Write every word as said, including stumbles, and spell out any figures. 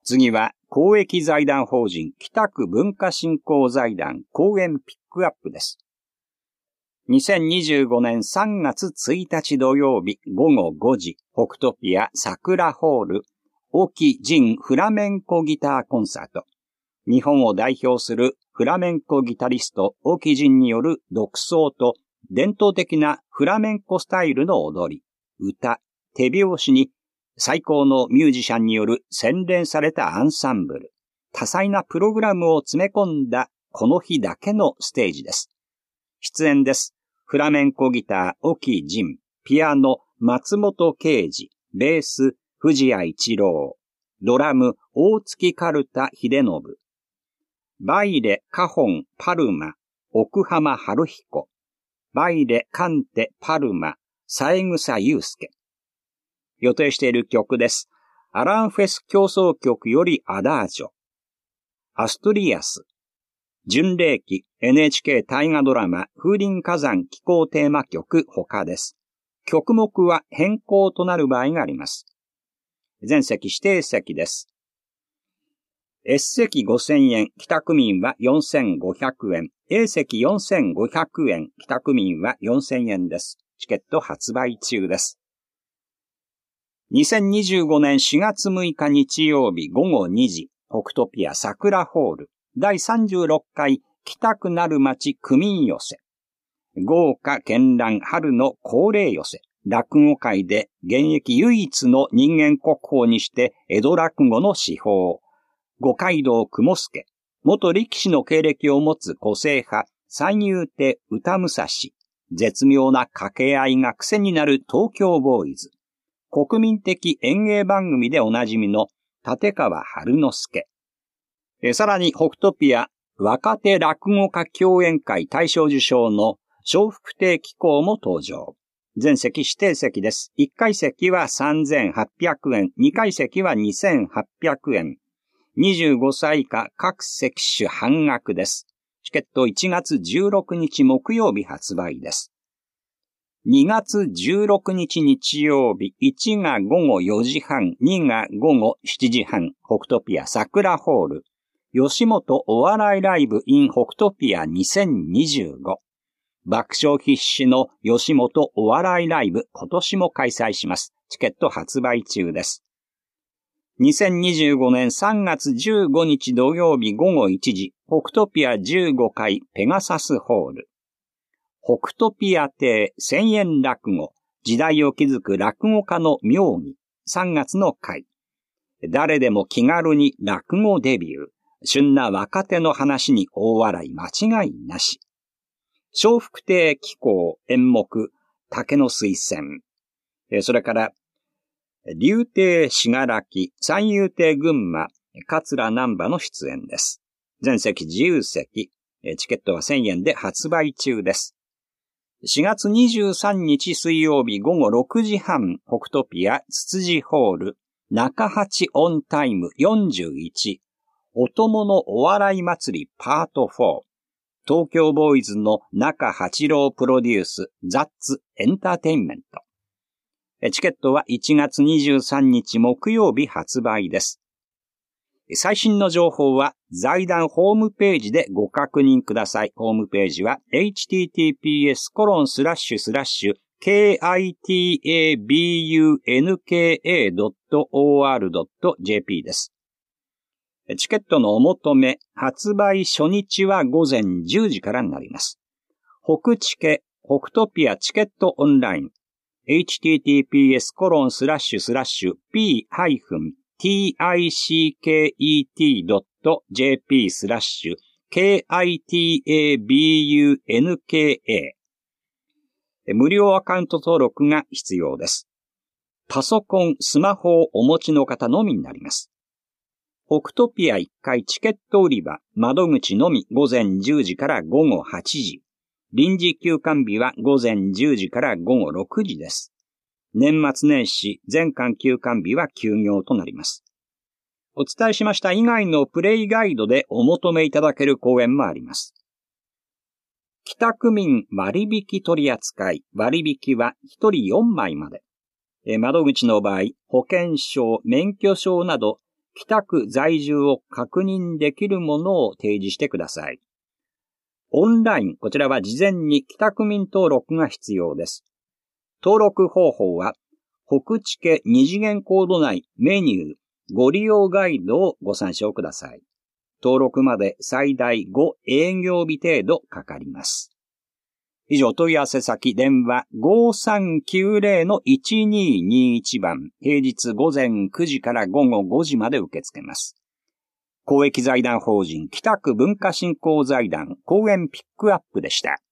次は公益財団法人北区文化振興財団講演ピックアップです。にせんにじゅうごねんさんがつついたち土曜日ごごごじ、北トピア桜ホール、沖仁フラメンコギターコンサート。日本を代表するフラメンコギタリスト沖仁による独奏と伝統的なフラメンコスタイルの踊り、歌、手拍子に最高のミュージシャンによる洗練されたアンサンブル、多彩なプログラムを詰め込んだこの日だけのステージです。出演です。フラメンコギター、沖仁、ピアノ、松本啓治、ベース、藤谷一郎、ドラム、大月カルタ秀信、バイレ、カホン、パルマ、奥浜春彦、バイレ、カンテ、パルマ、三枝祐介。予定している曲です。アランフェス協奏曲よりアダージョ、アストリアス、巡礼記 エヌエイチケー 大河ドラマ風林火山気候テーマ曲他です。曲目は変更となる場合があります。全席指定席です。S 席ごせんえん、帰宅民はよんせんごひゃくえん、A 席よんせんごひゃくえん、帰宅民はよんせんえんです。チケット発売中です。にせんにじゅうごねんしがつむいか日曜日ごごにじ、北トピア桜ホール、だいさんじゅうろっかい北区なる町区民寄せ。豪華絢爛春の恒例寄せ。落語界で現役唯一の人間国宝にして江戸落語の至宝。五街道雲助。元力士の経歴を持つ個性派三遊亭歌武蔵。絶妙な掛け合いが癖になる東京ボーイズ。国民的演芸番組でおなじみの立川春之助。えさらに北トピア若手落語家共演会大賞受賞の笑福亭紀行も登場。全席指定席です。いっかい席はさんぜんはっぴゃくえん、にかい席はにせんはっぴゃくえん。にじゅうごさい以下各席種半額です。チケットいちがつじゅうろくにち木曜日発売です。にがつじゅうろくにち日曜日、いちがごごよじはん、にがごごしちじはん、北トピア桜ホール、吉本お笑いライブ in 北トピアにせんにじゅうご。爆笑必至の吉本お笑いライブ、今年も開催します。チケット発売中です。にせんにじゅうごねんさんがつじゅうごにち土曜日ごごいちじ、北トピアじゅうごかいペガサスホール。北トピア亭千円落語、時代を築く落語家の妙義、さんがつの回。誰でも気軽に落語デビュー、旬な若手の話に大笑い間違いなし。笑福亭紀行演目、竹の水仙。それから、竜亭信楽、三遊亭群馬、桂南波の出演です。全席自由席、チケットはせんえんで発売中です。しがつにじゅうさんにち水曜日ごごろくじはん、北トピアつつじホール、中八オンタイムよんじゅういち、お供のお笑い祭りパートフォー、東京ボーイズの中八郎プロデュース、ザッツエンターテインメント。チケットはいちがつにじゅうさんにち木曜日発売です。最新の情報は財団ホームページでご確認ください。ホームページは エイチティーティーピーエスコロンスラッシュスラッシュケーアイティーエービーユーエヌケーエードットオーアールドットジェーピー です。チケットのお求め、発売初日はごぜんじゅうじからになります。北チケ、北トピアチケットオンライン、エイチティーティーピーエスコロンスラッシュスラッシュピーハイフンティーアイシーケーイーティードットジェーピースラッシュケーアイティーエービーユーエヌケーエー。無料アカウント登録が必要です。パソコン、スマホをお持ちの方のみになります。北トピアいっかいチケット売り場、窓口のみごぜんじゅうじからごごはちじ。臨時休館日はごぜんじゅうじからごごろくじです。年末年始、全館休館日は休業となります。お伝えしました以外のプレイガイドでお求めいただける講演もあります。北区民割引取扱い、割引はひとりよんまいまで。窓口の場合、保険証、免許証など北区在住を確認できるものを提示してください。オンライン、こちらは事前に北区民登録が必要です。登録方法は、北地家二次元コード内メニュー、ご利用ガイドをご参照ください。登録まで最大ご営業日程度かかります。以上、問い合わせ先電話 ごさんきゅうゼロのいちにーにーいち 番、平日午前くじから午後ごじまで受け付けます。公益財団法人北区文化振興財団公園ピックアップでした。